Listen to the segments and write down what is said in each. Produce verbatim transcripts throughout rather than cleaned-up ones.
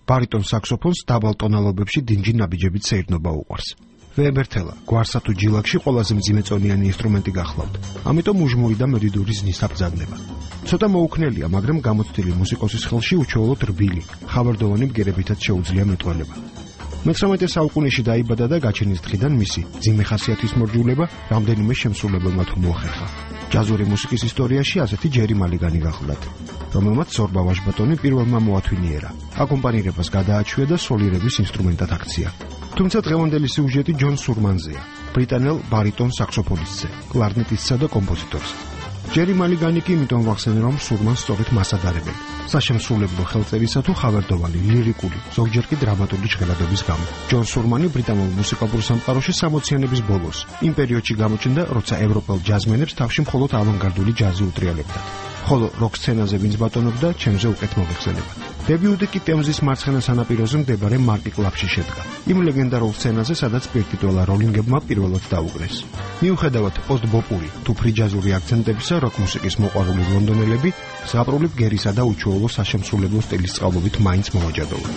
ბარიტონ საქსოფონს დაბალ ტონალობებში დინჯი ნაბიჯებით სეირნობა უყვარს. ვეებერთელა გვარსა თუ ჯილაკში ყველაზე მძიმეწონიანი ინსტრუმენტი გახლავთ, ამიტომ უჟმური და მედიდური ზნის აბრძანდება. ცოტა მოუქნელია, მაგრამ გამოცდილი მუსიკოსის ხელში უჩვეულოდ რბილი, ხავარდოვანი ბგერებითაც შეუძლია მეტყველება. მეცხრამეტე საუკუნეში დაიბადა და გაჩენის დღიდან მისი ძიმე ხასიათის მორჯულება რამდენიმე შემსრულებელმა თუ მოახერხა. ჯაზური მუსიკის ისტორიაში ასეთი ჯერი მალიგანი გახლდათ, რომელმაც ზორბა ვაჟბატონი პირველმა მოათვინიერა. აკომპანირებას გადააჩვია და სოლირების ინსტრუმენტად აქცია. თუმცა დღევანდელი სიუჟეტი ჯონ სურმანზეა, ბრიტანელ ბარიტონ საქსოფონისტზე, კლარნეტისტსა და კომპოზიტორს. ჯერი მალიგანი კი იმიტომ ვახსენე, რომ სურმანს სწორედ მას ადარებენ. საშემსრულებლო ხელწერისა თუ ხავერდოვანი, ლირიკული, ზოგჯერ კი დრამატული ჟღერადობის გამო. ჯონ სურმანი ბრიტანულ მუსიკალურ სამყაროში სამოციანების ბოლოს, იმ პერიოდში გამოჩნდა, როცა ევროპელ ჯაზმენებს თავში მხოლოდ ავანგარდული ჯაზი უტრიალებდათ. ხოლო როკ სცენაზე ვინც ბატონობდა, ჩემზე უკეთ მოგეხსენება. დებიუტი კი ტემზის მარცხენა სანაპიროზე მდებარე მარკი კლუბში შედგა. იმ ლეგენდარულ სცენაზე, სადაც პირტიტველა როლინგებმა პირველად დაუკრეს. მიუხედავად პოსტბოპური თუ ფრიჯაზური აქცენტებისა, როკ მუსიკის მოყვარული ლონდონელები ზღაპრული ბგერისა და უჩვეულო საშემსრულებლო სტილის წყალობით მაინც მოაჯადოდნენ.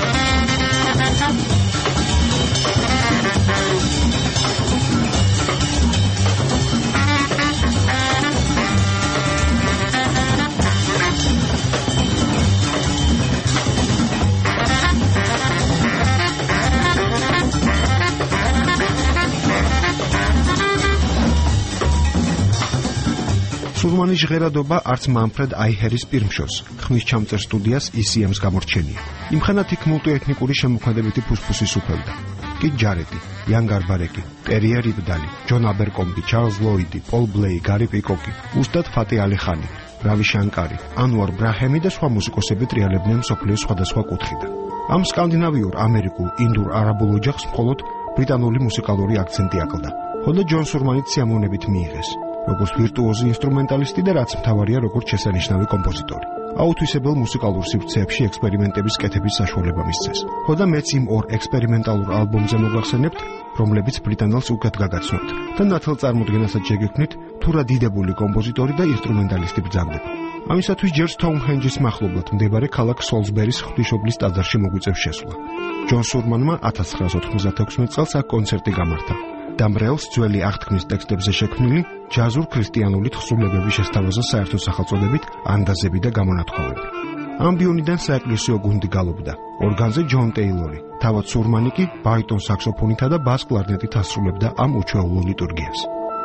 სურმანის ჟღერადობა არც მანფრედ აიჰერის პირმშოს, ხმის ჩამწერ სტუდიას ი სი ემს გამორჩენია. იმხანად იქ მულტიეთნიკური შემოქმედებითი ფუსფუსის უფელდა. კით ჯარეტი, იან გარბარეკი, ტერია რიბდალი, ჯონ აბერკომბი, ჩარლზ ლოიდი, პოლ ბლეი, გარი პიკოკი, უსტად ფატე ალიხანი, რავი შანკარი, ანუარ ბრაჰემი და სხვა მუსიკოსები ტრიალებდნენ მსოფლიოს სხვადასხვა კუთხიდან. ამ სკანდინავიურ, ამერიკულ, ინდურ, არაბულ ოჯახს მხოლოდ ბრიტანული მუსიკალური აქცენტი აკლდა. ხოლო ჯონ სურმანიც სიამოვნებით მიიღეს. როგორც ვირტუოზი ინსტრუმენტალისტი და რაც მთავარია, როგორც შესანიშნავი კომპოზიტორი. აუთვისებელ მუსიკალურ სივრცეებში ექსპერიმენტების კეთების საშუალება მისცეს. ხო და მეც იმ ორ ექსპერიმენტალურ ალბომზე მოგახსენებთ, რომლებიც ბრიტანელს უკეთ გაგაცნობთ და ნათელ წარმოდგენასაც შეგექმნით, თუ რა დიდებული კომპოზიტორი და ინსტრუმენტალისტი ბრძანდება. ამისათვის ჯერ სტოუნჰენჯის მახლობლად მდებარე ქალაქ სოლსბერის ღვთისმშობლის ტაძარში მოგვიწევს შესვლა. ჯონ სურმანმა ათას ცხრაას ოთხმოცდათექვსმეტ წელს აქ კონცერტი გამართა. დამბრელს ძველი აღთქმის ტექსტებზე შექმნილი ჯაზურ ქრისტიანული თხზულებების შესთავაზა საერთო სახელწოდებით ანდაზები და გამონათქვამები. ამ ბიუნიდან საეკლესიო გუნდი გალობდა. ორგანზე ჯონ ტეილორი, თავად სურმანი კი ბარიტონ საქსოფონითა და ბას კლარნეტით ასრულებდა ამ უჩვეულო ლიტურგიას.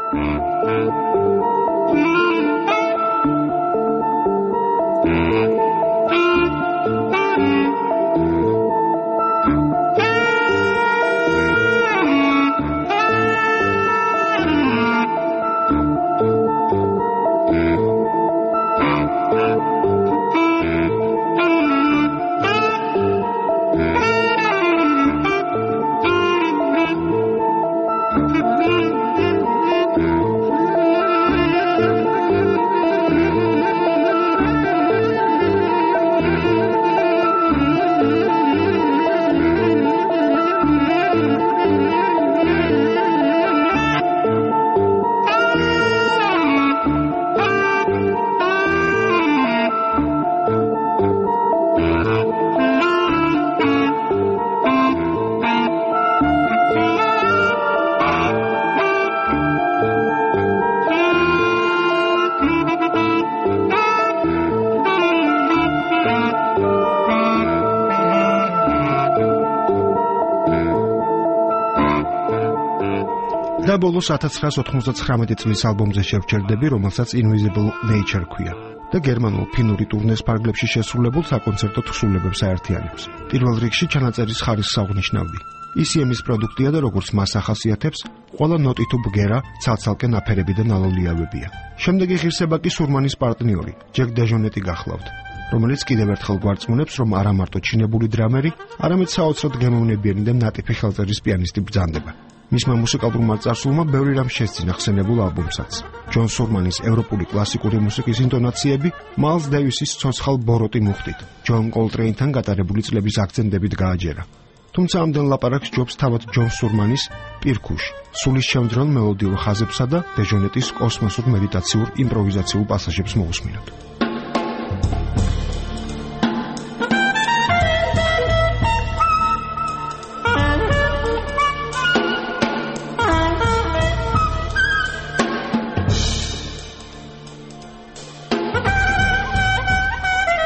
და ბოლოს ათას ცხრაას ოთხმოცდათხრამეტი წლის ალბომზე შევჩერდები, რომელსაც Invisible Nature ქვია და გერმანულ ფინური ტურნეს ფარგლებში შესრულებულ საკონცერტო თხზულებებს აერთიანებს. პირველ რიგში ჩანაწერის ხარისხს აღნიშნავდი. ი სი ემის პროდუქტია და როგორც მას ახასიათებს, ყველა ნოტი თუ ბგერა ცალ-ცალკე ნაფერები და ნალოლიავებია. შემდეგი ღირსება კი სურმანის პარტნიორი, ჯეკ დეჟონეტი გახლავთ, რომელიც კიდევ ერთხელ გვარწმუნებს, რომ არა მარტო ჩინებული დრამერი, არამედ საოცრად გემოვნებიანი და ნატიფი ხელწერის პიანისტი ბრძანდება. მისმა მუსიკალურმა წარსულმა ბევრი რამ შესძინა ხსენებულ ალბომსაც. ჯონ სურმანის ევროპული კლასიკური მუსიკის ინტონაციები მაილს დეივისის ცოცხალ ბოროტი მუხტით, ჯონ კოლტრეინთან გატარებული წლების აქცენტებით გააჯერა. თუმცა ამდენ ლაპარაკს ჯობს თავად ჯონ სურმანის პირქუშ, სულის შემძრელ მელოდიურ ხაზებსა და დეჟონეტის კოსმოსურ მედიტაციურ იმპროვიზაციულ პასაჟებს მოусმინოთ.